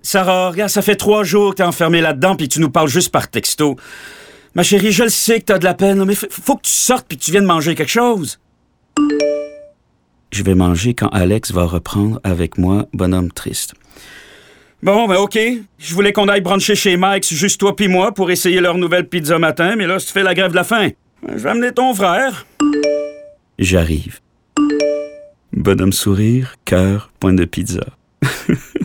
Sarah, regarde, ça fait 3 jours que t'es enfermée là-dedans puis tu nous parles juste par texto. Ma chérie, je le sais que t'as de la peine, mais faut que tu sortes puis que tu viennes manger quelque chose. Je vais manger quand Alex va reprendre avec moi, bonhomme triste. Bon, ben OK. Je voulais qu'on aille bruncher chez Mike, juste toi puis moi, pour essayer leur nouvelle pizza matin, mais là, tu fais la grève de la faim. Je vais amener ton frère. J'arrive. Bonhomme sourire, cœur, point de pizza.